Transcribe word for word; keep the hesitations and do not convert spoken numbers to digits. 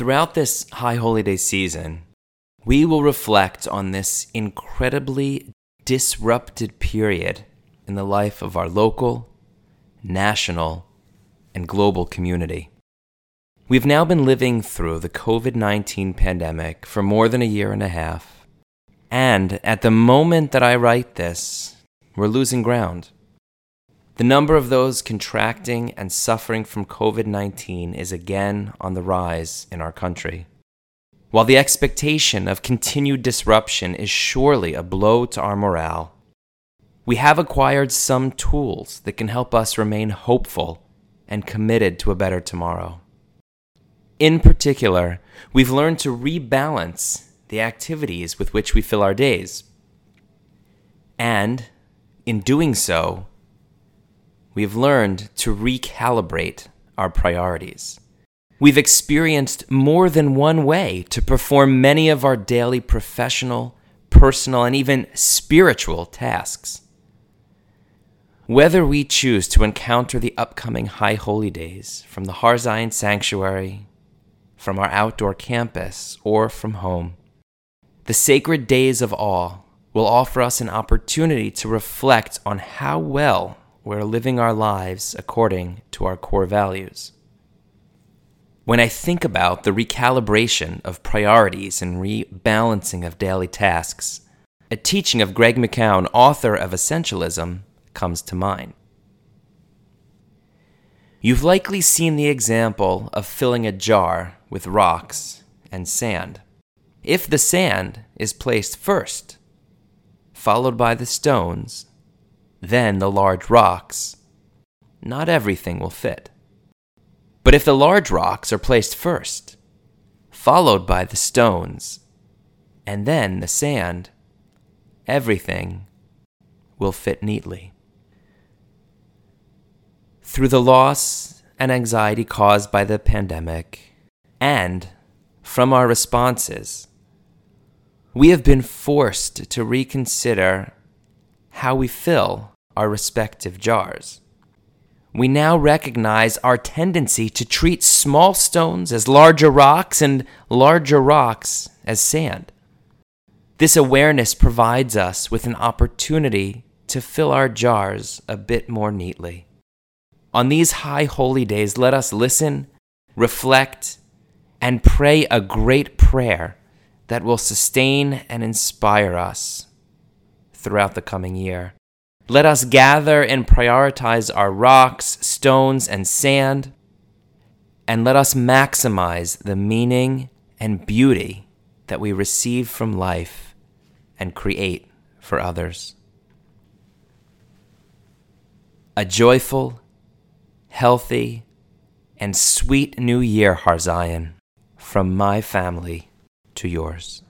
Throughout this High Holy Day season, we will reflect on this incredibly disrupted period in the life of our local, national, and global community. We've now been living through the covid nineteen pandemic for more than a year and a half, and at the moment that I write this, we're losing ground. The number of those contracting and suffering from covid nineteen is again on the rise in our country. While the expectation of continued disruption is surely a blow to our morale, we have acquired some tools that can help us remain hopeful and committed to a better tomorrow. In particular, we've learned to rebalance the activities with which we fill our days. And in doing so, we've learned to recalibrate our priorities. We've experienced more than one way to perform many of our daily professional, personal, and even spiritual tasks. Whether we choose to encounter the upcoming High Holy Days from the Har Zion Sanctuary, from our outdoor campus, or from home, the sacred days of awe will offer us an opportunity to reflect on how well we're living our lives according to our core values. When I think about the recalibration of priorities and rebalancing of daily tasks, a teaching of Greg McKeown, author of Essentialism, comes to mind. You've likely seen the example of filling a jar with rocks and sand. If the sand is placed first, followed by the stones, then the large rocks, not everything will fit. But if the large rocks are placed first, followed by the stones, and then the sand, everything will fit neatly. Through the loss and anxiety caused by the pandemic, and from our responses, we have been forced to reconsider how we fill our respective jars. We now recognize our tendency to treat small stones as larger rocks and larger rocks as sand. This awareness provides us with an opportunity to fill our jars a bit more neatly. On these high holy days, let us listen, reflect, and pray a great prayer that will sustain and inspire us throughout the coming year. Let us gather and prioritize our rocks, stones, and sand, and let us maximize the meaning and beauty that we receive from life and create for others. A joyful, healthy, and sweet new year, Har Zion, from my family to yours.